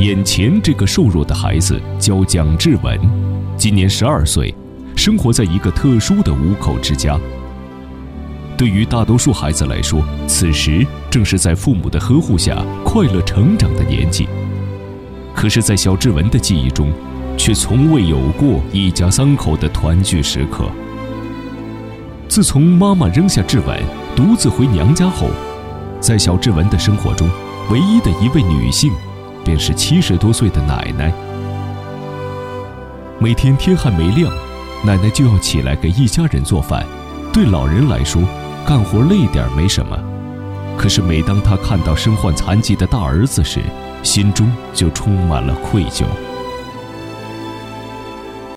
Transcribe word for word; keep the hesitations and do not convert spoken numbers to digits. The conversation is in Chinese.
眼前这个瘦弱的孩子叫蒋志文，今年十二岁，生活在一个特殊的五口之家。对于大多数孩子来说，此时正是在父母的呵护下快乐成长的年纪。可是在小志文的记忆中，却从未有过一家三口的团聚时刻。自从妈妈扔下志文独自回娘家后，在小志文的生活中，唯一的一位女性便是七十多岁的奶奶。每天天还没亮，奶奶就要起来给一家人做饭。对老人来说，干活累点没什么，可是每当她看到身患残疾的大儿子时，心中就充满了愧疚。